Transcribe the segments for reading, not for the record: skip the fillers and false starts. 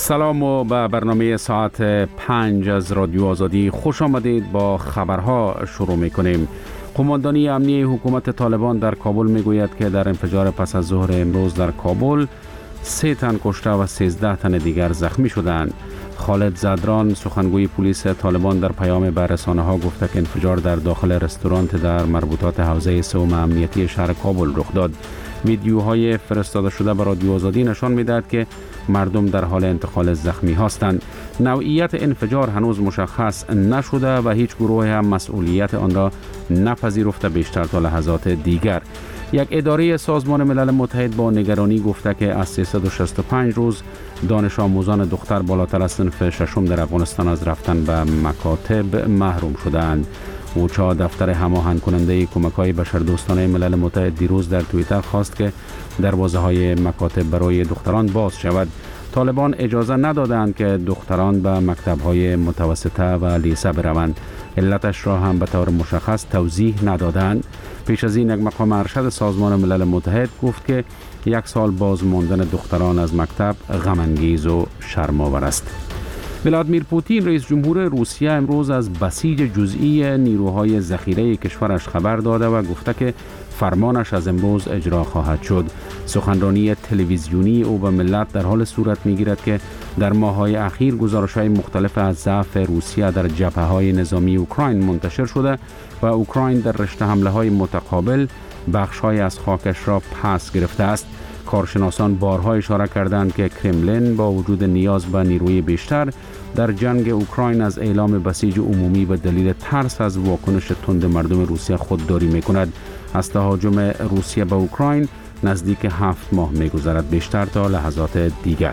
سلام و به برنامه ساعت 5 از رادیو آزادی خوش آمدید. با خبرها شروع میکنیم. قماندانی امنی حکومت طالبان در کابل میگوید که در انفجار پس از ظهر امروز در کابل 3 تن کشته و 13 تن دیگر زخمی شدند. خالد زدران سخنگوی پلیس طالبان در پیام به رسانه‌ها گفته که انفجار در داخل رستوران در مربوطات حوزه سوم امنیتی شهر کابل رخ داد. ویدیوهای فرستاده شده به رادیو آزادی نشان می‌دهد که مردم در حال انتقال زخمی هستند. نوعیت انفجار هنوز مشخص نشده و هیچ گروه هم مسئولیت آن را نپذیرفته بیشتر تا لحظات دیگر. یک اداره سازمان ملل متحد با نگرانی گفته که از 365 روز دانش آموزان دختر بالاتر از صنف ششم در افغانستان از رفتن به مکاتب محروم شدند. اوچا دفتر هماهنگ کننده کمک‌های بشردوستانه ملل متحد دیروز در توییتر خواست که دروازه‌های مکاتب برای دختران باز شود. طالبان اجازه ندادند که دختران به مکتب‌های متوسطه و لیسه بروند. علتش را هم به طور مشخص توضیح ندادند. پیش از این یک مقام ارشد سازمان ملل متحد گفت که 1 سال باز ماندن دختران از مکتب غم‌انگیز و شرم‌آور است. ولادیمیر پوتین رئیس جمهور روسیه امروز از بسیج جزئی نیروهای ذخیره کشورش خبر داده و گفته که فرمانش از امروز اجرا خواهد شد. سخنرانی تلویزیونی او به ملت در حال صورت می‌گیرد که در ماه‌های اخیر گزارش‌های مختلف از ضعف روسیه در جبهه‌های نظامی اوکراین منتشر شده و اوکراین در رشته حمله‌های متقابل بخش‌های از خاکش را پس گرفته است. کارشناسان بارها اشاره کردند که کرملین با وجود نیاز به نیروی بیشتر در جنگ اوکراین از اعلام بسیج عمومی به دلیل ترس از واکنش تند مردم روسیه خودداری می‌کند. از تهاجم روسیه به اوکراین نزدیک 7 ماه می‌گذرد، بیشتر تا لحظات دیگر.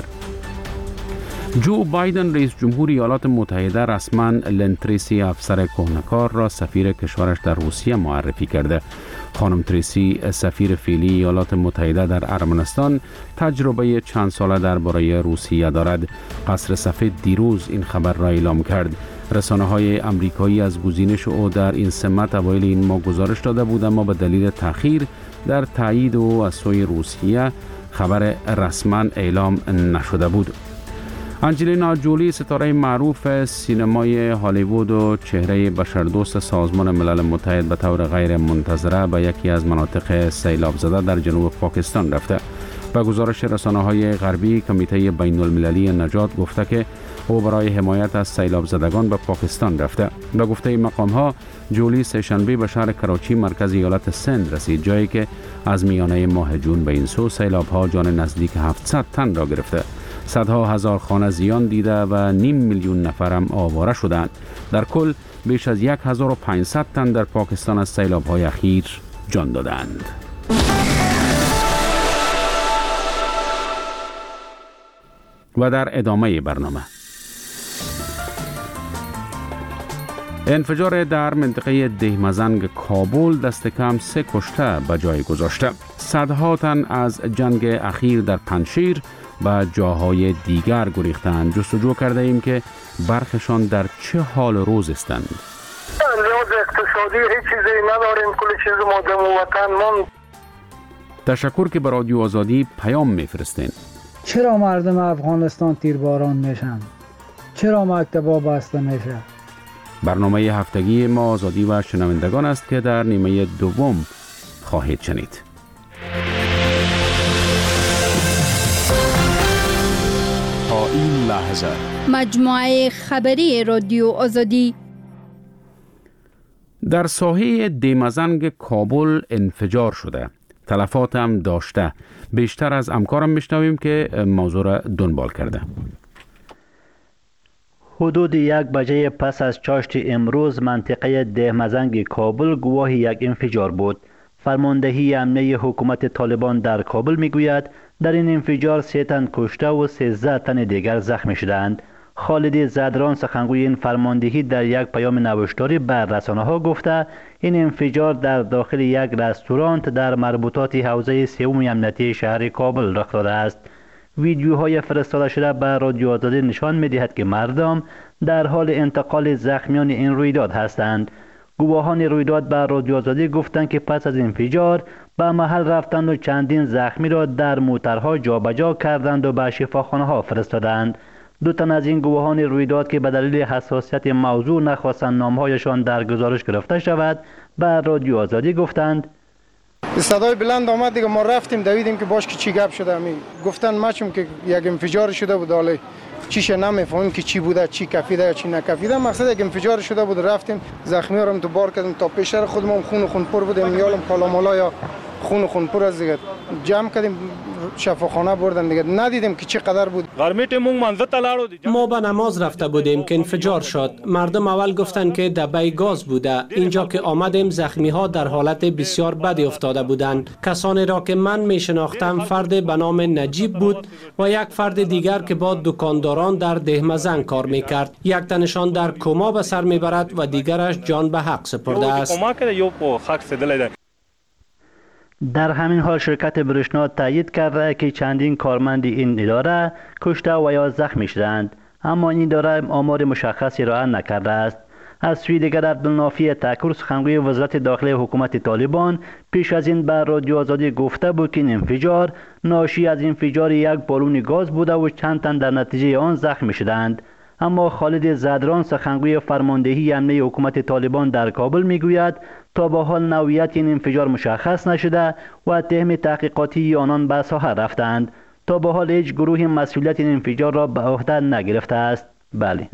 جو بایدن رئیس جمهور ایالات متحده رسما لن تریسی افسر کهنه‌کار را سفیر کشورش در روسیه معرفی کرده. خانم تریسی سفیر فعلی ایالات متحده در ارمنستان تجربه چند ساله درباره روسیه دارد. قصر سفید دیروز این خبر را اعلام کرد. رسانه‌های آمریکایی از گزینش او در این سمت اوایل این ماه گزارش داده بود، اما به دلیل تأخیر در تایید او از سوی روسیه خبر رسما اعلام نشده بود. انجلینا جولی ستاره معروف سینمای هالیوود و چهره بشردوست سازمان ملل متحد به طور غیر منتظره به یکی از مناطق سیلاب زده در جنوب پاکستان رفته. به گزارش رسانه‌های غربی، کمیته بین المللی نجات گفته که او برای حمایت از سیلاب زدگان به پاکستان رفته. به گفته مقام‌ها جولی سه‌شنبه به شهر کراچی مرکز ایالت سند رسید، جایی که از میانه ماه جون به این سو سیلاب‌ها جان نزدیک 700 تن را گرفته. صدها هزار خانه زیان دیده و 500,000 نفر هم آواره شدند. در کل بیش از 1500 تن در پاکستان از سیلاب‌های اخیر جان دادند. و در ادامه برنامه، انفجار در منطقه دهمزنگ کابل دست کم 3 کشته به جای گذاشته. صدها تن از جنگ اخیر در پنجشیر به جاهای دیگر گریختند. جستجو کرده ایم که برخشان در چه حال روز هستند. لحاظ اقتصادی هیچ چیزی نداریم، کل چیز مادم و وطن ماند. تشکر که به رادیو آزادی پیام میفرستین. چرا مردم افغانستان تیرباران میشن؟ چرا مکتبا بسته میشه؟ برنامه هفتگی ما آزادی و شنوندگان است که در نیمه دوم خواهید شنید. تا این لحظه مجموعه خبری رادیو آزادی. در ساحه دهمزنگ کابل انفجار شده. تلفات هم داشته. بیشتر از همکارم میشنویم که موضوع را دنبال کرده. حدود 1 بجه پس از چاشت امروز منطقه دهمزنگ کابل گواه یک انفجار بود. فرماندهی امنیتی حکومت طالبان در کابل میگوید در این انفجار 3 تن کشته و 13 تن دیگر زخمی شدند. خالد زدران سخنگوی این فرماندهی در یک پیام نوشتاری به رسانه‌ها گفته این انفجار در داخل یک رستوران در مربوطات حوزه سوم امنیتی شهر کابل رخ داده است. ویدیوهای فرستاده شده به رادیو آزادی نشان می‌دهد که مردم در حال انتقال زخمیان این رویداد هستند. گواهان رویداد به رادیو آزادی گفتند که پس از انفجار به محل رفتند و چندین زخمی را در موترها جابجا کردند و به شفاخانه‌ها فرستادند. دو تن از این گواهان رویداد که به دلیل حساسیت موضوع نخواستند نامهایشان در گزارش گرفته شود به رادیو آزادی گفتند صدای بلند آمد دیگه ما رفتیم دویدیم که باش که چی گپ شده گفتن ماچم که یک انفجار شده بود حالا چیش نمیفهمیم که چی بوده چی کفیده یا چی نکفیده مقصد یک انفجار شده بود رفتیم زخمی ها رو تو بار کردیم تا پیشتر خودمون خون پر بودیم یالم کالامالا یا خون پر از دیگه جمع کردیم شفاخانه بردن دیگه ندیدیم که چه قدر بود ما به نماز رفته بودیم که انفجار شد مردم اول گفتن که دبه گاز بوده اینجا که آمدیم زخمی ها در حالت بسیار بدی افتاده بودند کسانی را که من می شناختم فرد به نام نجیب بود و یک فرد دیگر که با دکانداران در دهمزنگ کار می کرد یک تنشان در کما به سر می برد و دیگرش جان به حق سپرده است. در همین حال شرکت برشنا تایید کرده که چندین کارمند این اداره کشته و یا زخمی شدند اما این اداره آمار مشخصی ارائه نکرده است. از سوی دیگر عبدالنافی تکور سخنگوی وزارت داخلی حکومت طالبان پیش از این به رادیو آزادی گفته بود که این انفجار ناشی از انفجار یک بالون گاز بوده و چند تن در نتیجه آن زخمی شدند. اما خالد زدران سخنگوی فرماندهی امنیه حکومت طالبان در کابل میگوید تا به حال نوعیت این انفجار مشخص نشده و تهم تحقیقاتی آنان به ساحه رفتند. تا به حال هیچ گروهی مسئولیت این انفجار را به عهده نگرفته است. بله.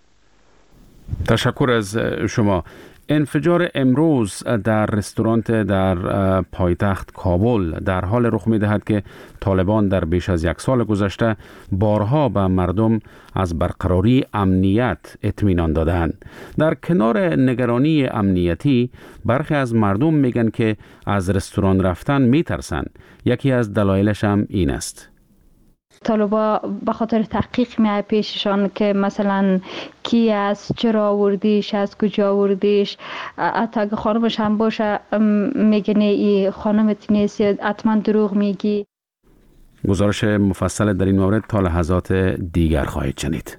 تشکر از شما. انفجار امروز در رستوران در پایتخت کابل در حال رخ می دهد که طالبان در بیش از یک سال گذشته بارها به مردم از برقراری امنیت اطمینان دادند. در کنار نگرانی امنیتی برخی از مردم میگن که از رستوران رفتن میترسن. یکی از دلایلش هم این است. طالبا به خاطر تحقیق میای پیششان که مثلا کی است، چرا آوردیش، از کجا آوردیش، حتی اگه خانمش هم باشه میگنه ای خانمت نیست، حتما دروغ میگی. گزارش مفصل در این مورد تا لحظات دیگر خواهید شنید.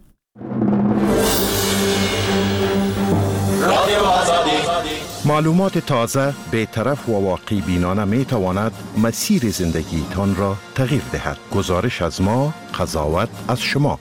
معلومات تازه، بی‌طرف و واقعی بینانه می تواند مسیر زندگی تان را تغییر دهد. گزارش از ما، قضاوت از شما.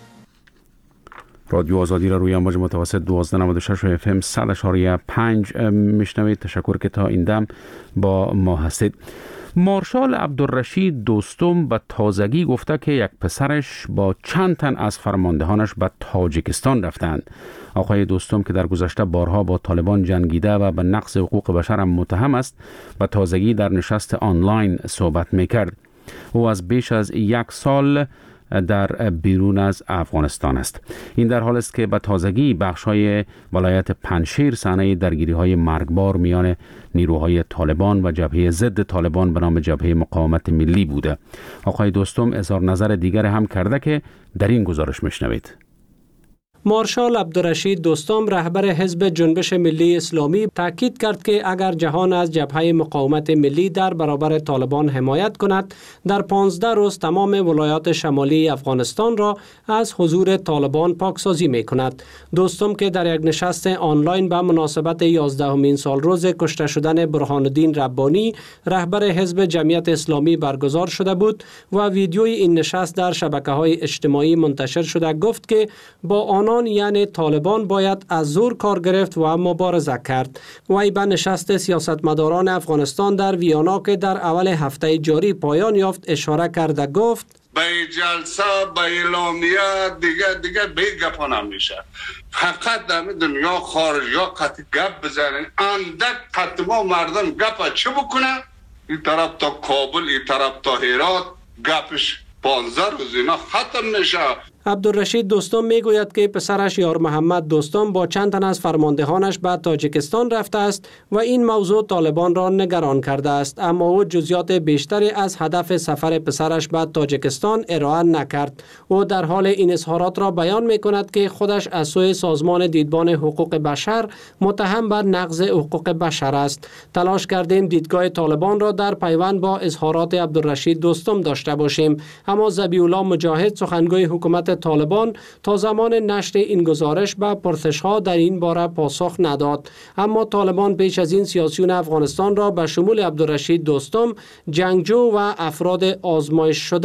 رادیو آزادی را روی امواج متوسط 1296 و FM 100.5 میشنوید. تشکر که تا این دم با ما هستید. مارشال عبدالرشید دوستم به تازگی گفته که یک پسرش با چند تن از فرماندهانش به تاجیکستان رفتند. آقای دوستم که در گذشته بارها با طالبان جنگیده و به نقض حقوق بشر هم متهم است، به تازگی در نشست آنلاین صحبت میکرد. او از بیش از یک سال در بیرون از افغانستان است. این در حال است که به تازگی بخش‌های ولایت پنجشیر صحنه درگیری‌های مرگبار میان نیروهای طالبان و جبهه ضد طالبان به نام جبهه مقاومت ملی بوده. آقای دوستم اظهار نظر دیگر هم کرده که در این گزارش میشنوید. مارشال عبدالرشید دوستم رهبر حزب جنبش ملی اسلامی تاکید کرد که اگر جهان از جبهه مقاومت ملی در برابر طالبان حمایت کند، در 15 روز تمام ولایات شمالی افغانستان را از حضور طالبان پاکسازی می کند. دوستم که در یک نشست آنلاین به مناسبت 11مین سالروز کشته شدن برهان الدین ربانی رهبر حزب جمعیت اسلامی برگزار شده بود و ویدیوی این نشست در شبکه‌های اجتماعی منتشر شده، گفت که با آنان یعنی طالبان باید از زور کار گرفت و مبارزه کرد. وی به نشست سیاستمداران افغانستان در ویانا که در اول هفته جاری پایان یافت اشاره کرده، گفت به جلسه به اعلامیه دیگه به گپا نمیشه. فقط در دنیا خارجی ها قطع گپ بزنن، اندک قطع مردم گپ چه بکنه؟ این طرف تا کابل، این طرف تا هرات گپش 15 روز اینا ختم نشه. عبدالرشید دوستم میگوید که پسرش یار محمد دوستم با چند تن از فرماندهانش به تاجیکستان رفته است و این موضوع طالبان را نگران کرده است، اما او جزئیات بیشتری از هدف سفر پسرش به تاجیکستان ارائه نکرد. او در حال این اظهارات را بیان میکند که خودش از سوی سازمان دیدبان حقوق بشر متهم بر نقض حقوق بشر است. تلاش کردیم دیدگاه طالبان را در پیوند با اظهارات عبدالرشید دوستم داشته باشیم، اما ذبیح الله مجاهد سخنگوی حکومت طالبان تا زمان نشر این گزارش به پرسش‌ها در این باره پاسخ نداد. اما طالبان پیش از این سیاسیون افغانستان را به شمول عبدالرشید دوستم جنگجو و افراد آزمایش شده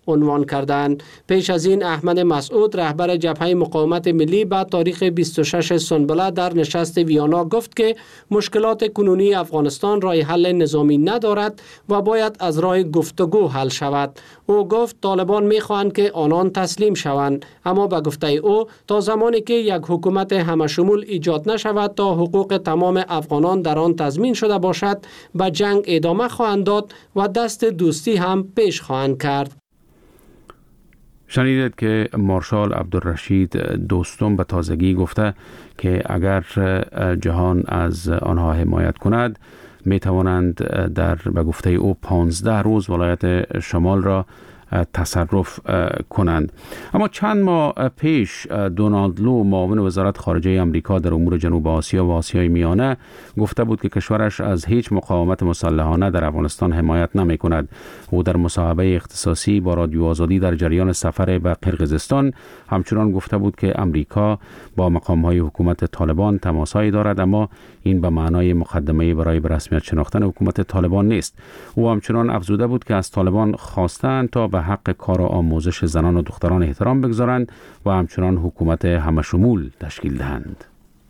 عنوان کردند. پیش از این احمد مسعود رهبر جبهه مقاومت ملی به تاریخ 26 سنبله در نشست ویانا گفت که مشکلات کنونی افغانستان راه حل نظامی ندارد و باید از راه گفتگو حل شود. او گفت طالبان می‌خواهند که آنان تسلیم شوند، اما به گفته او تا زمانی که یک حکومت همشمول ایجاد نشود تا حقوق تمام افغانان در آن تضمین شده باشد به جنگ ادامه خواهند داد و دست دوستی هم پیش خواهند کرد. شنیدید که مارشال عبدالرشید دوستم به تازگی گفته که اگر جهان از آنها حمایت کند می توانند در به گفته او 15 روز ولایت شمال را تصرف کنند. اما چند ماه پیش دونالد لو معاون وزارت خارجه امریکا در امور جنوب آسیا و آسیای میانه گفته بود که کشورش از هیچ مقاومت مسلحانه در افغانستان حمایت نمی کند. او در مصاحبه اختصاصی با رادیو آزادی در جریان سفر به قرقیزستان همچنان گفته بود که امریکا با مقام‌های حکومت طالبان تماسهایی دارد، اما این به معنای مقدمه برای به رسمیت شناختن حکومت طالبان نیست. او همچنان افزوده بود که از طالبان خواستند تا به حق کار و آموزش زنان و دختران احترام بگذارند و همچنان حکومت همشمول تشکیل دهند.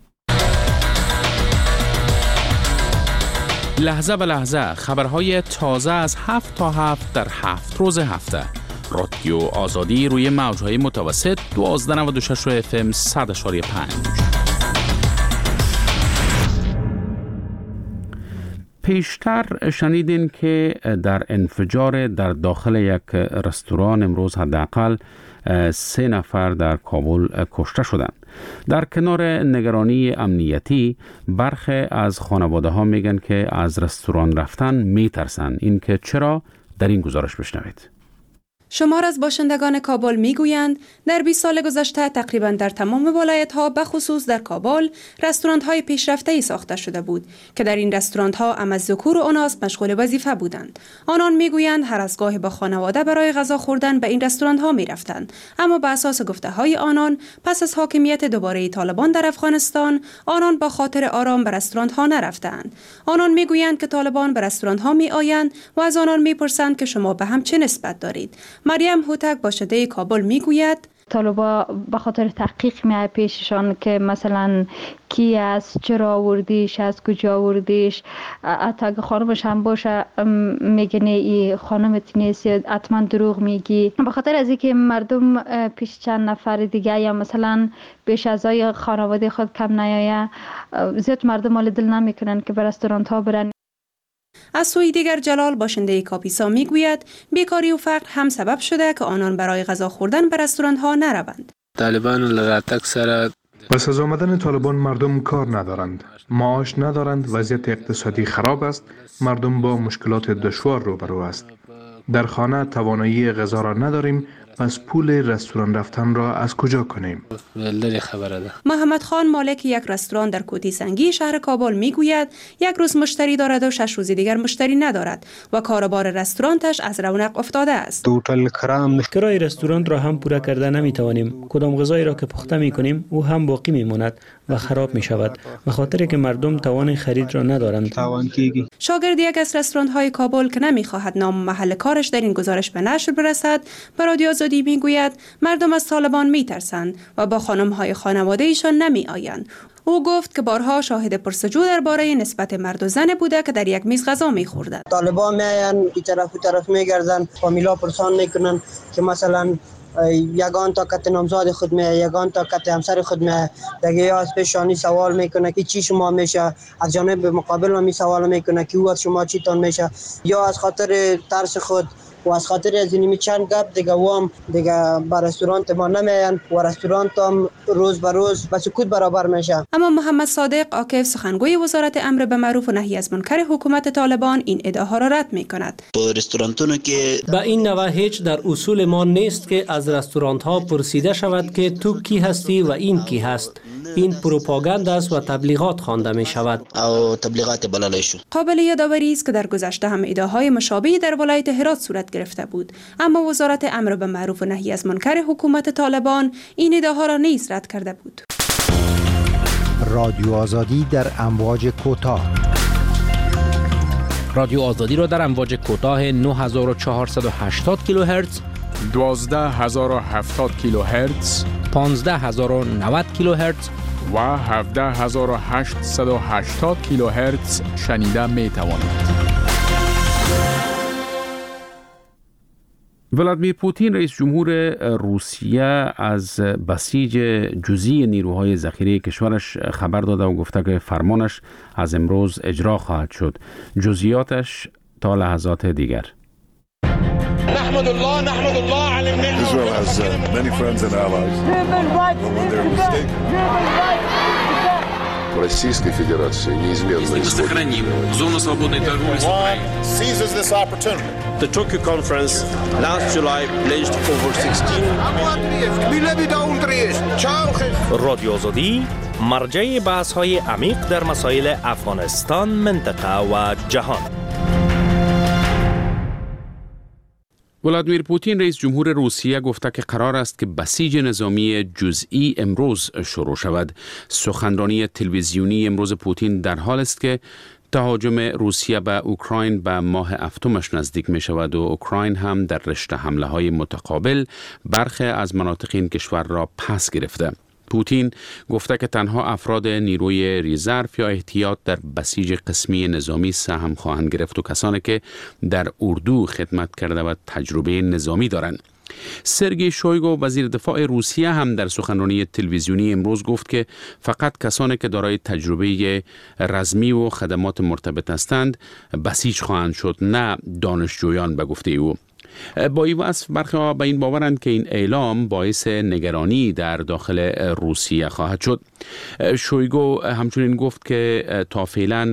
لحظه به لحظه خبرهای تازه از 7 تا 7 در 7 روز هفته. رادیو آزادی روی موجهای متوسط 1296 FM 100.5. پیشتر شنیدین که در انفجار در داخل یک رستوران امروز حداقل 3 نفر در کابل کشته شدند. در کنار نگرانی امنیتی برخی از خانواده ها میگن که از رستوران رفتن میترسن. این که چرا؟ در این گزارش بشنوید. شمار از باشندگان کابل میگویند در 20 سال گذشته تقریبا در تمام ولایت‌ها به خصوص در کابل رستوران‌های پیشرفته‌ای ساخته شده بود که در این رستوران‌ها ام الذکور و اناث مشغول وظیفه بودند. آنان میگویند هر از گاهی با خانواده برای غذا خوردن به این رستوران‌ها می‌رفتند، اما به اساس گفته‌های آنان پس از حاکمیت دوباره طالبان در افغانستان آنان با خاطر آرام به رستوران‌ها نرفتند. آنان میگویند که طالبان به رستوران‌ها می‌آیند و از آنان می‌پرسند که شما به هم چه نسبت دارید. مریم هوتک باشنده کابل میگوید طالبا به خاطر تحقیق میای پیششان که مثلا کی است، چرا آوردیش، از کجا آوردیش، حتی اگه خانمش هم باشه میگنه ای خانمت نیست، حتما دروغ میگی. به خاطر از اینکه مردم پیش چند نفر دیگه یا مثلا بیش از خانواده خود کم نیایه، زیاد مردم مال دل نمیکنن که به رستوران ها برن. از سوی دیگر جلال باشنده کاپیسا میگوید بیکاری و فقر هم سبب شده که آنان برای غذا خوردن به رستوران ها نروند. طالبان لراتک سره پس از آمدن طالبان مردم کار ندارند، معاش ندارند، وضعیت اقتصادی خراب است، مردم با مشکلات دشوار روبرو است. در خانه توانایی غذا را نداریم، پس پول رستوران رفتن را از کجا کنیم؟ محمد خان مالک یک رستوران در کوتی سنگی شهر کابل میگوید یک روز مشتری دارد و 6 روز دیگر مشتری ندارد و کاروبار رستورانتش از رونق افتاده است. کرای رستوران را هم پورا کرده نمیتوانیم. کدام غذایی را که پخته میکنیم او هم باقی میماند و خراب می شود به خاطر که مردم توان خرید را ندارند. شاگرد یک از رستوران‌های کابل که نمی‌خواهد نام محل کارش در این گزارش به نشر برسد، به رادیو آزادی میگوید مردم از طالبان میترسند و با خانم‌های خانواده ایشان نمی‌آیند. او گفت که بارها شاهد پرسجو درباره نسبت مرد و زن بوده که در یک میز غذا می‌خوردند. طالبان میان این طرف و طرف میگردن، فامیلا پرسان میکنن که مثلا یگان طاقت نامزاد خود میه، یگان طاقت همسر خود میه، دیگه یا از پیشانی سوال میکنه که چی شما میشه، از جانب مقابل هم سوال میکنه که او از شما چی تان میشه، یا از خاطر ترس خود و از خاطر از اینمی چند گپ دیگه وام دیگه به رستوران ما نمیان و رستوران هم روز به روز به سکوت برابر میشه. اما محمد صادق عاکف سخنگوی وزارت امر به معروف و نهی از منکر حکومت طالبان این ادعاها را رد میکند. به این نوع هیچ در اصول ما نیست که از رستوران ها پرسیده شود که تو کی هستی و این کی هست. این پروپاگاند است و تبلیغات خوانده می شود. قابل یادآوری است که در گذشته هم ادعاهای مشابهی در ولایت هرات صورت گرفته بود، اما وزارت امر به معروف و نهی از منکر حکومت طالبان این ادعاها را نیز رد کرده بود. رادیو آزادی در امواج کوتاه. رادیو آزادی را در امواج کوتاه 9480 کیلوهرتز 12070 کیلوهرتز، 15090 کیلوهرتز و 17880 کیلوهرتز شنیده می توانید. ولادیمیر پوتین رئیس جمهور روسیه از بسیج جزئی نیروهای ذخیره کشورش خبر داده و گفته که فرمانش از امروز اجرا خواهد شد. جزئیاتش تا لحظات دیگر. نحمد الله على النعمة. Israel has many friends and allies. Российской Федерации неизменно сохраним зону свободной торговли с Украиной. Seizes this opportunity. The Tokyo conference last July pledged over 16 رادیو آزادی مرجع بحث‌های عمیق در مسائل افغانستان، منطقه و جهان. ولادیمیر پوتین رئیس جمهور روسیه گفته که قرار است که بسیج نظامی جزئی امروز شروع شود. سخنرانی تلویزیونی امروز پوتین در حال است که تهاجم روسیه به اوکراین به ماه هفتمش نزدیک می شود و اوکراین هم در رشته حمله های متقابل برخی از مناطق این کشور را پس گرفته. پوتین گفته که تنها افراد نیروی ریزرو یا احتیاط در بسیج قسمی نظامی سهم خواهند گرفت و کسانی که در اردو خدمت کرده و تجربه نظامی دارند. سرگئی شویگو وزیر دفاع روسیه هم در سخنرانی تلویزیونی امروز گفت که فقط کسانی که دارای تجربه رزمی و خدمات مرتبط هستند بسیج خواهند شد، نه دانشجویان به گفته او. با این وصف برخی ها به این باورند که این اعلام باعث نگرانی در داخل روسیه خواهد شد. شویگو همچنین گفت که تا فعلا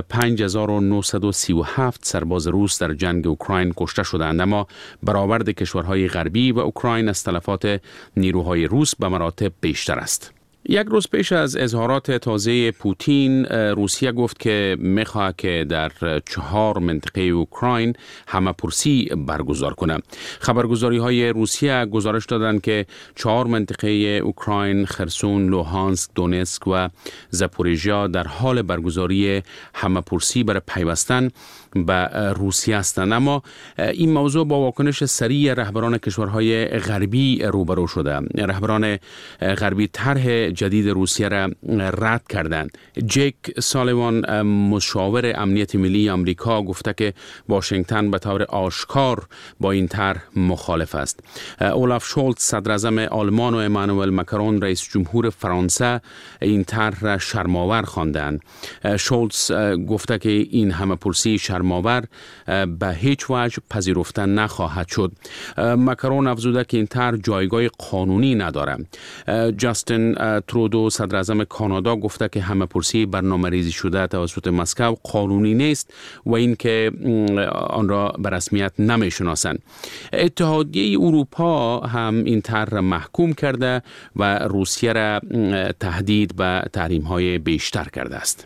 5937 سرباز روس در جنگ اوکراین کشته شدند، اما برآورد کشورهای غربی و اوکراین از تلفات نیروهای روس به مراتب بیشتر است. یک روز پیش از اظهارات تازه پوتین، روسیه گفت که می‌خواهد که در 4 منطقه اوکراین همه‌پرسی برگزار کنند. خبرگزاری‌های روسیه گزارش دادند که 4 منطقه اوکراین، خرسون، لوهانسک، دونتسک و زاپوریژیا در حال برگزاری همه‌پرسی برای پیوستن به روسیه هستند، اما این موضوع با واکنش سریع رهبران کشورهای غربی روبرو شده. رهبران غربی طرح جدید روسیه را رد کردند. جیک سالیوان، مشاور امنیت ملی آمریکا، گفته که واشنگتن به طور آشکار با این طرح مخالف است. اولاف شولتز، صدر اعظم آلمان، و امانوئل ماکرون، رئیس جمهور فرانسه، این طرح را شرم‌آور خواندند. شولتز گفته که این همه‌پرسی شرم‌آور به هیچ وجه پذیرفته نخواهد شد. ماکرون افزوده که این طرح جایگاه قانونی ندارد. جاستین ترودو، صدر اعظم کانادا، گفته که همه‌پرسی برنامه‌ریزی شده توسط مسکو قانونی نیست و اینکه آن را به رسمیت نمی‌شناسند. اتحادیه اروپا هم این طرح را محکوم کرده و روسیه را تهدید به تحریم‌های بیشتر کرده است.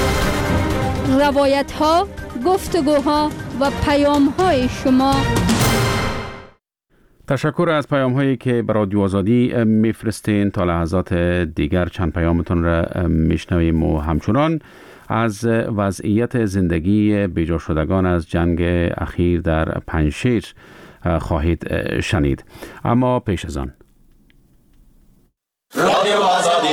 روایت‌ها، گفتگوها و پیام‌های شما. تشکر از پیام هایی که به رادیو آزادی میفرستین. تا لحظات دیگر چند پیامتون را میشنویم و همچنان از وضعیت زندگی بیجا شدگان از جنگ اخیر در پنجشیر خواهید شنید، اما پیش از آن رادیو آزادی.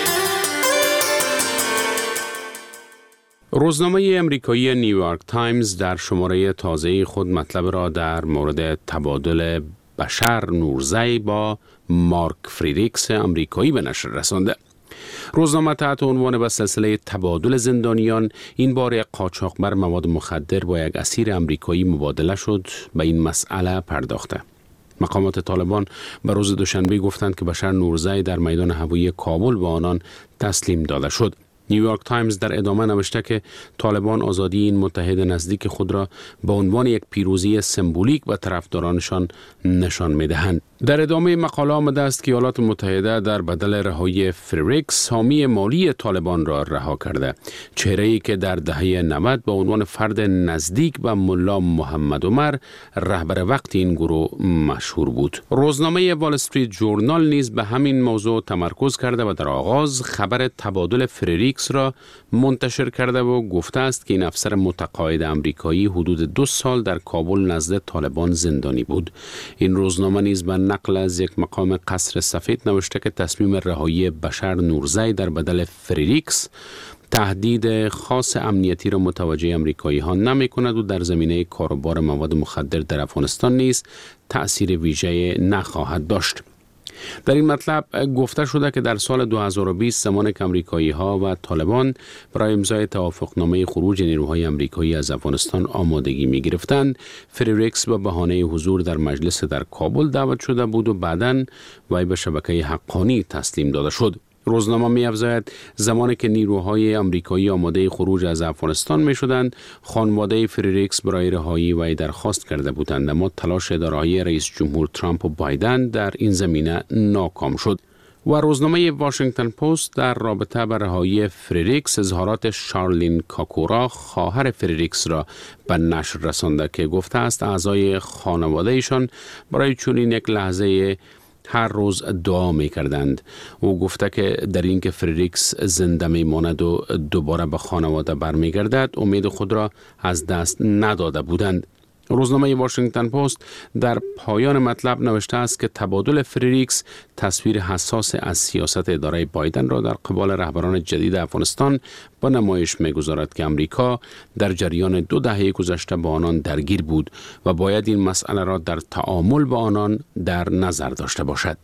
روزنامه امریکایی نیویورک تایمز در شماره تازه خود مطلب را در مورد تبادل بشر نورزی با مارک فریدریکس امریکایی به نشر رسانده. روزنامه تحت عنوان به سلسله تبادل زندانیان این بار یک قاچاقبر مواد مخدر با یک اسیر امریکایی مبادله شد به این مسئله پرداخته. مقامات طالبان به روز دوشنبه گفتند که بشر نورزی در میدان هوایی کابل به آنان تسلیم داده شد. نیویورک تایمز در ادامه نوشته که طالبان آزادی این متحد نزدیک خود را به عنوان یک پیروزی سمبولیک به طرفدارانشان نشان می‌دهند. در ادامه مقاله آمده است که ایالات متحده در بدل رهایی فریدریکس حامی مالی طالبان را رها کرده، چهره‌ای که در دهه 90 به عنوان فرد نزدیک به ملا محمد عمر رهبر وقت این گروه مشهور بود. روزنامه وال استریت ژورنال نیز به همین موضوع تمرکز کرده و در آغاز خبر تبادل فریدریکس فریریکس را منتشر کرده و گفته است که این افسر متقاعد آمریکایی حدود 2 سال در کابل نزد طالبان زندانی بود. این روزنامه نیز به نقل از یک مقام قصر سفید نوشته که تصمیم رهایی بشر نورزی در بدل فریریکس تهدید خاص امنیتی را متوجه آمریکایی ها نمی کند و در زمینه کاروبار مواد مخدر در افغانستان نیز تأثیر ویژه نخواهد داشت. در این مطلب گفته شده که در سال 2020 زمان که آمریکایی ها و طالبان برای امضای توافقنامه خروج نیروهای آمریکایی از افغانستان آمادگی می گرفتند، فریریکس به بهانه حضور در مجلس در کابل دعوت شده بود و بعداً وی به شبکه حقانی تسلیم داده شد. روزنامه می افزاید زمانی که نیروهای آمریکایی آماده خروج از افغانستان می شدند، خانواده فریریکس برای رهایی وی درخواست کرده بودند، اما تلاش اداره‌های رئیس جمهور ترامپ و بایدن در این زمینه ناکام شد. و روزنامه واشنگتن پست در رابطه با رهایی فریریکس اظهارات شارلین کاکورا خواهر فریریکس را به نشر رسانده که گفته است اعضای خانواده ایشان برای چنین یک لحظه هر روز دعا می کردند. او گفته که در این که فریریکس زنده می ماند و دوباره به خانواده برمی گردد امید خود را از دست نداده بودند. روزنامه واشنگتن پست در پایان مطلب نوشته است که تبادل فریریکس تصویر حساس از سیاست اداره بایدن را در قبال رهبران جدید افغانستان با نمایش می‌گذارد که امریکا در جریان 2 دهه گذشته با آنان درگیر بود و باید این مسئله را در تعامل با آنان در نظر داشته باشد.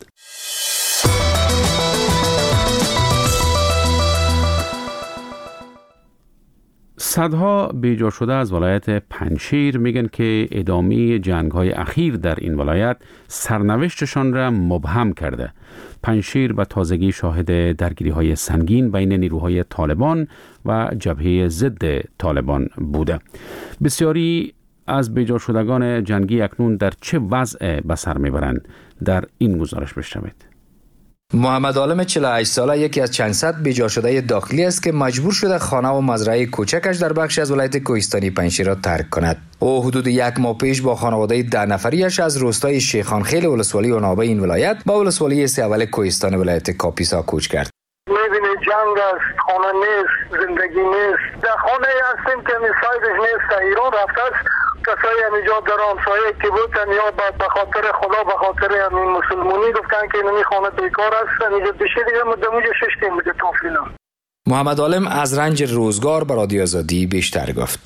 صدها بیجا شده از ولایت پنجشیر میگن که ادامه جنگ‌های اخیر در این ولایت سرنوشتشان را مبهم کرده. پنجشیر به تازگی شاهد درگیری‌های سنگین بین نیروهای طالبان و جبهه ضد طالبان بوده. بسیاری از بیجا شدگان جنگی اکنون در چه وضع به سر میبرند؟ در این گزارش بشنوید. محمد عالم 48 ساله یکی از چند صد بیجا شده داخلی است که مجبور شده خانه و مزرعه کوچکش در بخش از ولایت کوهستانی پنجشیر را ترک کند. او حدود 1 ماه پیش با خانواده 10 نفریش از روستای شیخانخیل ولسوالی عنابه این ولایت با ولسوالی سیاول کوهستان ولایت کاپیسا کوچ کرد. می‌بینی جنگ است، خانه نیست، زندگی نیست. در خانه هستیم که میسایدش نیست، ایران رفته است. کسایی همینجا در آمسایه که بودن یا به خاطر خدا به خاطر همین مسلمانی گفتن که اینمی خانه بیکار است، اینجا بشه دیگه مدموجه 6 تیم بوده توفینا. محمد عالم از رنج روزگار به رادیو آزادی بیشتر گفت.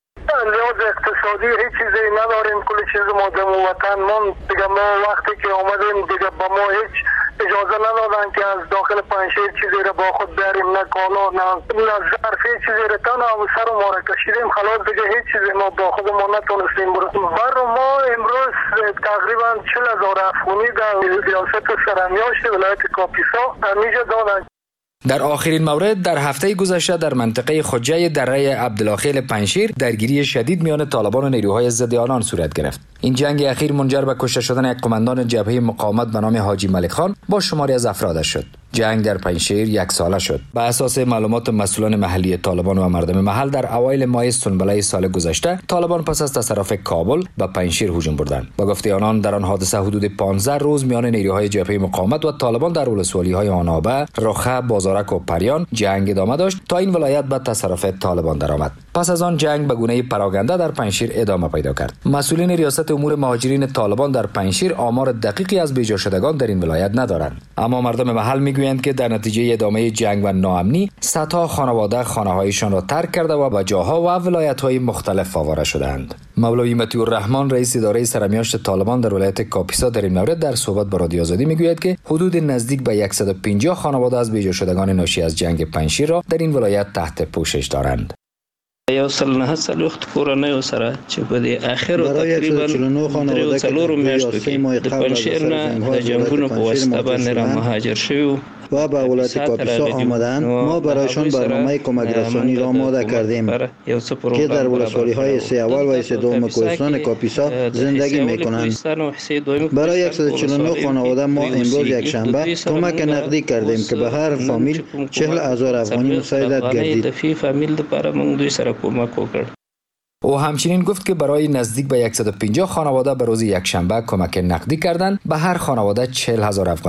لحاظ اقتصادی هیچ چیزی نداریم، کل چیز ما در وطن من دیگه ما وقتی که آمدیم دیگه با ما هیچ اجازه ندادن که از داخل پنجشیر چیزی را با خود بریم، نه کالا نه ظرف هیچ چیزی را تنها سر ما را کشیدیم، خلاص دیگه هیچ چیزی ما با خود ما نتونستیم برسیم. بر ما امروز تقریبا 40,000 افغانی در ریاست سرمیاشت ولایت کاپیسا همیشه دادن. در آخرین مورد در هفته گذشته در منطقه خجه دره عبدالله پنجشیر درگیری شدید میان طالبان و نیروهای ضد آنان صورت گرفت. این جنگ اخیر منجر به کشته شدن یک قماندان جبهه مقاومت به نام حاجی ملک خان با شماری از افرادش شد. جنگ در پنجشیر 1 ساله شد. به اساس معلومات مسئولان محلی طالبان و مردم محل در اوایل ماه سنبله سال گذشته طالبان پس از تصرف کابل به پنجشیر هجوم بردند. با گفته آنان در آن حادثه حدود 15 روز میان نیروهای جبهه مقاومت و طالبان در ولسوالی‌های آنابه، رخه، بازارک و پریان جنگ ادامه داشت تا این ولایت به تصرف طالبان درآمد. پس از آن جنگ به گونه پراگنده در پنجشیر ادامه پیدا کرد. مسئولین ریاست امور مهاجرین طالبان در پنجشیر آمار دقیقی از بیجا شدگان در این ولایت ندارند، اما مردم محل میگویند که در نتیجه ادامه جنگ و ناامنی صدها خانواده خانه‌هایشان را ترک کرده و به جاها و ولایت‌های مختلف آواره شدند. مولوی مطیع الرحمن رئیس اداره سرمیاشت طالبان در ولایت کاپیسا در این مورد در صحبت با رادیو آزادی میگوید که حدود نزدیک به 150 خانواده از بیجا شدگان ناشی از جنگ پنجشیر را در این ولایت تحت پوشش دارند. یو سل نه سلوخت کورنۍ سره چې په دې اخر تقریبا 3 میاشتو کې د پنجشیر نه د جنگونو په واسطه باندې را مهاجر شوی و به ولایت کاپیسا آمدند. ما برایشان برنامه کمک رسانی را آماده کردیم که در ولسوالی‌های سیاول و سدوم کوهستان کاپیسا زندگی می‌کنند. برای 149 خانواده ما امروز یک شنبه کمک نقدی کردیم که به هر فامیل 40,000 افغانی مساعدت گردید. او همچنین گفت که برای نزدیک به 150 خانواده به روز یکشنبه کمک نقدی کردند، به هر خانواده 40,000 افغانی.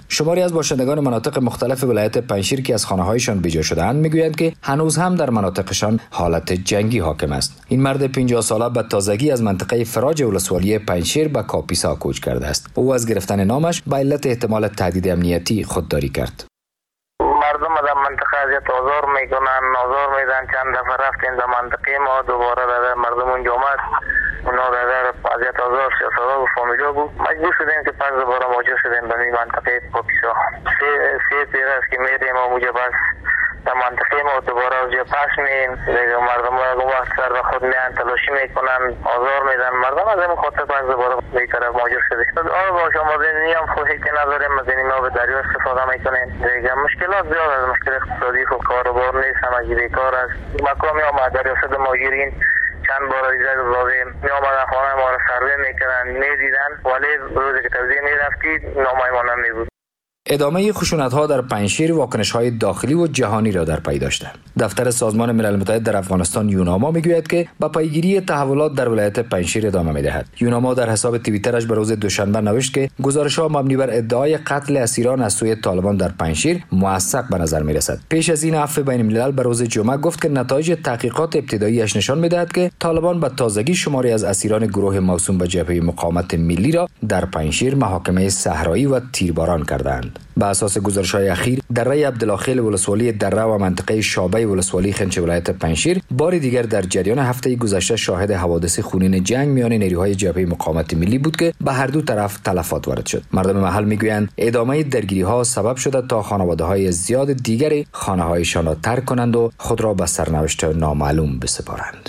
شماری از باشندگان مناطق مختلف ولایت پنجشیر که از خانه‌هایشان بیجا شده‌اند میگویند که هنوز هم در مناطقشان حالت جنگی حاکم است. این مرد 50 ساله به تازگی از منطقه فراج ولسوالی پنجشیر به کاپیسا کوچ کرده است. او از گرفتن نامش به علت احتمال تهدید امنیتی خودداری کرد. مردم در منطقه اذیت آزار میکنن، آزار میدن. چند دفعه رفتیم در منطقه ما، دوباره در مردم اونجا آمد، اونا در اذیت آزار سیاست‌ها و فامیلا بود. مجبور شدیم که پس دوباره مواجه شدیم به این منطقه کاپیسا. سه تیر است که میریم اونجا، بس در منطقه ما دوباره اونجا پس مییم. دیگه مردم اون وقت سر به خود میان، تلاشی میکنن، آزار میدن مردم. از این خاطر پس دوباره به این طرف مواجه شدیم. باش آمدنی هم خواهی که نداریم، از این ما به دریا استفاده میکنیم. دیگه مشکلات زیاد است، مشکل اقتصادی خود کاروبار نیست، همگی بیکار است. مقامی آمد در ریاست مهاجرین چند بار عریضه دادیم، می آمدن خانه ما را سروی میکردن، میدیدن، ولی روزی که توزیع میرفتید نامه ما نمیبود. ادامه خشونت‌ها در پنجشیر واکنش‌های داخلی و جهانی را در پی داشته. دفتر سازمان ملل متحد در افغانستان یوناما میگوید که با پیگیری تحولات در ولایت پنجشیر ادامه می‌دهد. یوناما در حساب توییترش به روز دوشنبه نوشت که گزارش‌ها مبنی بر ادعای قتل اسیران از سوی طالبان در پنجشیر موثق به نظر می‌رسد. پیش از این عفو بین الملل به روز جمعه گفت که نتایج تحقیقات ابتدایی‌اش نشان می‌دهد که طالبان به تازگی شماری از اسیران گروه موسوم به جبهه مقاومت ملی را در پنجشیر محاکمه صحرایی و تیرباران کردند. به اساس گزارش‌های اخیر، دره عبدالله ولسوالی دره و منطقه شابه ولسوالی خنچ ولایت پنجشیر بار دیگر در جریان هفته گذشته شاهد حوادث خونین جنگ میان نیروهای جبهه مقاومت ملی بود که به هر دو طرف تلفات وارد شد. مردم محل میگویند ادامه درگیری‌ها سبب شده تا خانواده‌های زیاد دیگری خانه‌هایشان را ترک کنند و خود را به سرنوشت نامعلوم بسپارند.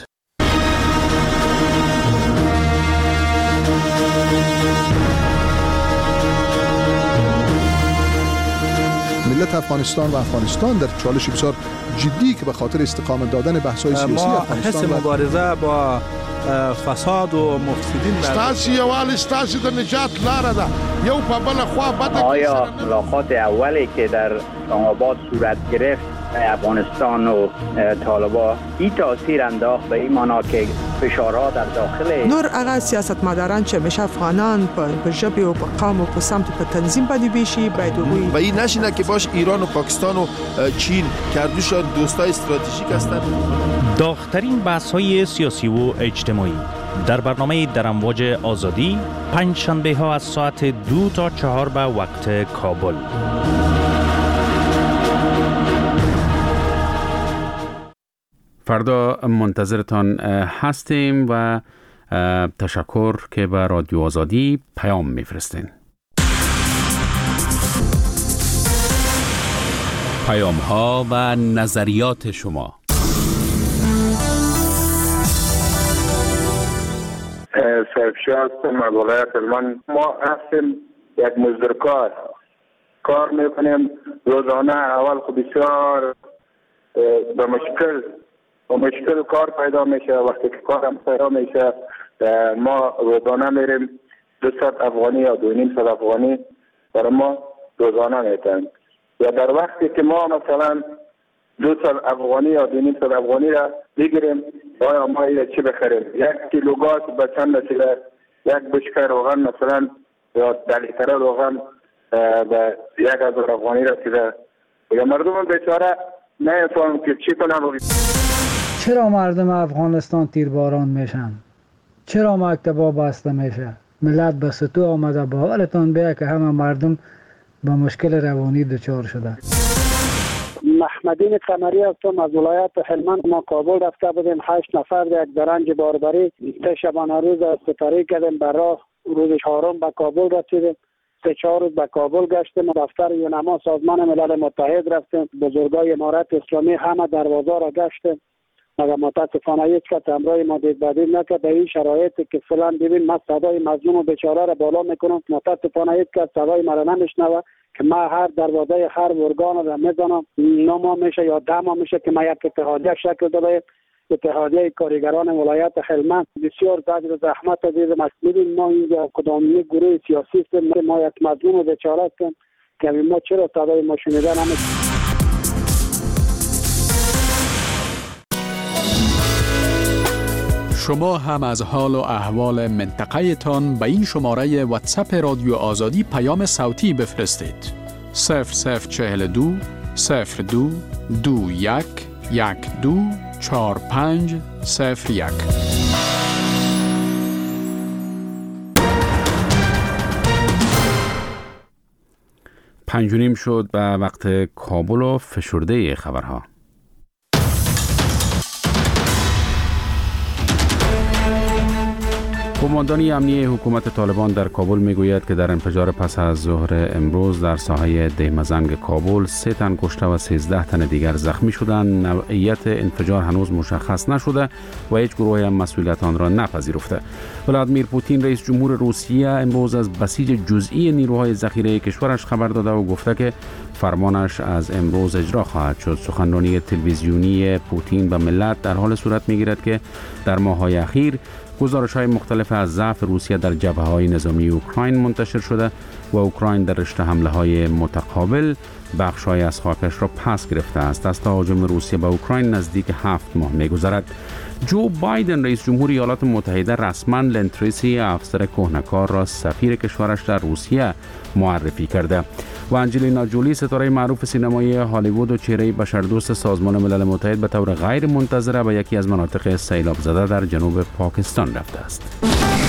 ملت افغانستان و افغانستان در چالش بسیار جدی که به خاطر استقامت دادن بحث‌های سیاسی افغانستان حس مبارزه با فساد و مفسدین ستاسي یوال ستاسي د نجات لاره ده یو په بل خوا بده. آیا ملاقات اولی که در اسلام‌آباد صورت گرفت افغانستان و طالبان این تاثیر انداخت به این معنا که فشارها در داخل نور هغه سیاستمداران چې همیشه افغانان په ژبې او په قوم او په سمت په تنظیم باندې ویشي باید وي و این نشینه که باش ایران و پاکستان و چین کردوشان دوستای استراتژیک هستند. داغ‌ترین بحث‌های سیاسی و اجتماعی در برنامه در امواج آزادی پنج شنبه ها از ساعت 2 تا 4 به وقت کابل. فردا منتظرتان هستیم و تشکر که به رادیو آزادی پیام میفرستین. پیام ها و نظریات شما. سرفشاست ولایت هلمند. ما هستیم یک مزدورکار کار میکنیم روزانه. اول خب بسیار به مشکل کار پیدا میشه. وقتی که کارم پیدا میشه ما روزانه میریم 200 افغانی یا 2.5 افغانی برای ما روزانه میتن. یا در وقتی که ما مثلا 200 افغانی یا 2.5 افغانی را بگیریم باید ما چی بخریم؟ 1 کیلو گاز به چند رسیده، 1 بشکه روغن مثلا یا 10 لیتر روغن به 1000 افغانی رسیده. یا مردم بیچاره نمیفهمن که چی کنن. چرا مردم افغانستان تیرباران میشن؟ چرا مکتبا بسته میشه؟ ملت به ستو آمده. باورتان بیه که همه مردم با مشکل روانی دچار شده. محمدین قمری هستم از ولایت هلمند. ما کابل رفته بودیم 8 نفر یک درنج باربری شبانه روز سپری کردیم بر راه. روز 4 به کابل رسیدیم. 3-4 روز به کابل گشتیم. دفتر یونما سازمان ملل متحد رفتیم. بزرگای امارت اسلامی همه دروازه را گشتیم. مگر متاسفانه هیچ کس همراه ما دیدبادی نکرد. در این شرایطی که فعلا ببین من صدای مظلوم و بیچاره را بالا میکنم، متاسفانه هیچ کس صدای مرا نمیشنوه که من هر دروازه هر ارگان را میزنم 9 ماه میشه یا 10 ماه میشه که من یک اتحادیه شکل داده، اتحادیه کارگران ولایت هلمند. بسیار زجر و زحمت دیدم. ببین ما اینجا کدام گروه سیاسی هستیم، ما یک مظلوم و بیچاره هستیم که ما چرا صدای ما شنیده نمیشه. شما هم از حال و احوال منطقه تان به این شماره واتساپ رادیو آزادی پیام صوتی بفرستید. 0042 02 21 12 45 01. پنج و نیم شد به وقت کابل و فشرده خبرها. قماندانی امنیه حکومت طالبان در کابل میگوید که در انفجار پس از ظهر امروز در ساحه دهمزنگ کابل 3 تن کشته و 13 تن دیگر زخمی شدند. نوعیت انفجار هنوز مشخص نشده و هیچ گروهی هم مسئولیت آن را نپذیرفته. ولادیمیر پوتین رئیس جمهور روسیه امروز از بسیج جزئی نیروهای ذخیره کشورش خبر داده و گفته که فرمانش از امروز اجرا خواهد شد. سخنرانی تلویزیونی پوتین به ملت در حال صورت میگیرد که در ماه‌های اخیر گزارش‌های مختلف از ضعف روسیه در جبهه‌های نظامی اوکراین منتشر شده و اوکراین در رشته حمله‌های متقابل بخش‌های از خاکش را پس گرفته است. از تهاجم روسیه به اوکراین نزدیک 7 ماه می‌گذرد. جو بایدن رئیس جمهور ایالات متحده رسما لن تریسی افسر کهنه‌کار را سفیر کشورش در روسیه معرفی کرده و انجلینا جولی ستاره معروف سینمایی هالیوود و چهره بشردوست سازمان ملل متحد به طور غیر منتظره به یکی از مناطق سیلاب زده در جنوب پاکستان رفته است.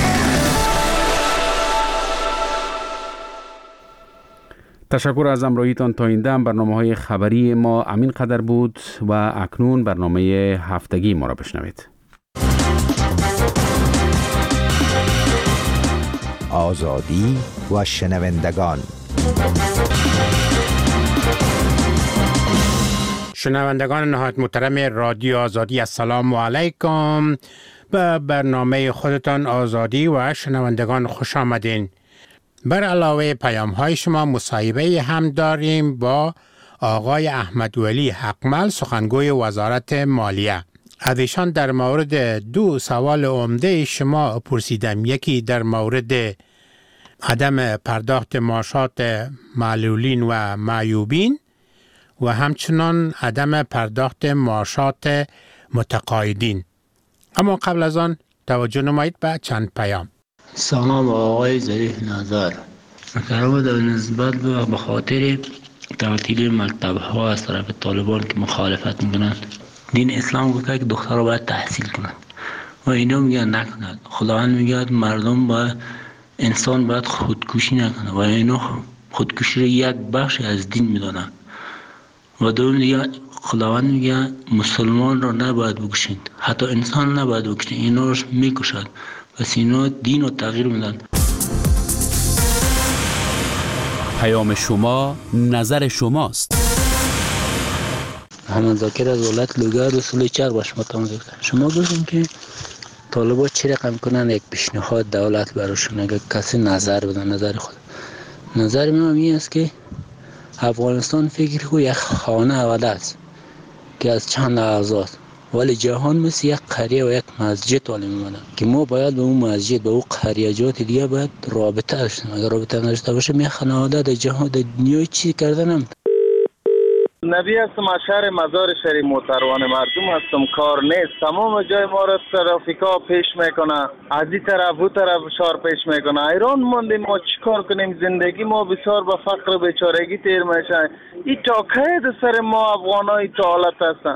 تشکر از همراهیتان. تا این دم برنامه‌های خبری ما همین قدر بود و اکنون برنامه هفتگی ما را بشنوید. آزادی و شنوندگان. شنوندگان نهایت محترم رادیو آزادی، السلام علیکم. به برنامه خودتان آزادی و شنوندگان خوش آمدین. بر علاوه پیام های شما مصاحبه هم داریم با آقای احمدولی حقمل، سخنگوی وزارت مالیه. از ایشان در مورد 2 سوال عمده شما پرسیدم. یکی در مورد عدم پرداخت معاشات معلولین و معیوبین و همچنان عدم پرداخت معاشات متقاعدین. اما قبل از آن توجه نمایید به چند پیام. سلام آقای ظریف نظر. محترم، در نسبت به خاطر تعطیل مکتب ها از طرف طالبان که مخالفت میکنند، دین اسلام گفته که دخترها باید تحصیل کنند و اینا میگن نکنند. خداوند میگه مردم باید، انسان باید خودکشی نکنه و اینا خودکشی را یک بخش از دین میدونن. و دوم دیگه خداوند میگه مسلمان را نباید بکشید، حتی انسان نباید بکشید، اینا رو میکشد. پس اینا دین رو تغییر میدن. پیام شما نظر شماست. محمد ذاکر از ولایت لوگر رسول چرخ با شما تماس گرفتم. شما گفتین که طالبان چی رقم کنن یک پیشنهاد دولت براشون، اگه کسی نظر بدن. نظر خود، نظر من این است که افغانستان فکر کو یک خانه اوله است که از چند اعضاست، ولی جهان مثل یک قریه و یک مسجد والی میمونه که ما باید به اون مسجد به اون قریه‌جات دیگه باید رابطه داشتیم. اگر رابطه نداشته باشه می خانواده در جهان در دنیای چی کردنم. نبی هستم از شهر مزار شهری محترمانه مردم هستم. کار نیست، تمام جای ما را ترافیکا پیش میکنه، از این طرف او طرف شهر پیش میکنه. ایران موندیم، ما چیکار کنیم؟ زندگی ما بسیار به فقر و بیچارگی تیر میشه. این تا کی سر ما افغانای تا حالت هستن؟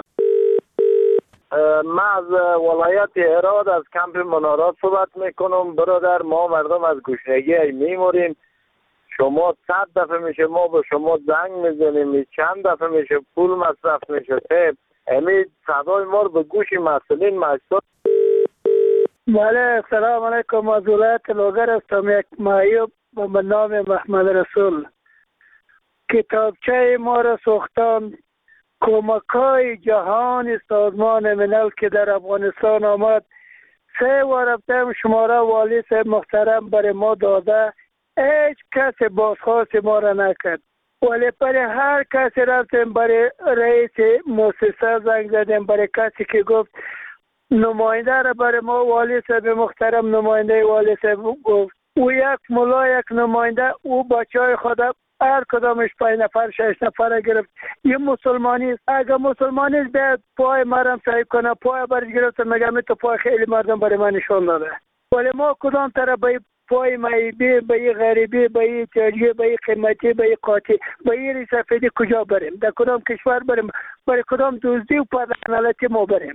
من از ولایت هرات از کمپ منارات صحبت میکنم. برادر، ما مردم از گشنگی میموریم. شما 100 دفعه میشه ما به شما زنگ میزنیم، چند دفعه میشه پول مصرف میشه. امید صدای ما رو به گوش مسئولین مشتاق. بله، سلام علیکم. از ولایت لوگر هستم، یک معیوب به نام محمد رسول. کتابچه ما را ساختن. کمک‌های جهان سازمان ملل که در افغانستان آمد 3 بار رفتم، شماره والی صاحب محترم برای ما داده، هیچ کس بازخواست ما را نکرد. ولی برای هر کسی رفتیم، برای رئیس مؤسسه زنگ زدیم، برای کسی که گفت نماینده را برای ما والی صاحب محترم، نماینده والی صاحب گفت او یک ملا یک نماینده، او بچهای خود هر کدامش 5 نفر 6 نفر گرفت. یه مسلمانی است، اگه مسلمانی است بیاد پای مرم صاحب کنه، پای برش گرفت، میگم تو پای خیلی مردم برای من نشون داده، ولی ما کدام طرف به پای معیبی به این غریبی به این تاجی به این قیمتی به این قاطی به این سفیدی کجا بریم؟ در کدام کشور بریم؟ برای کدام دزدی و پدرنالتی ما بریم؟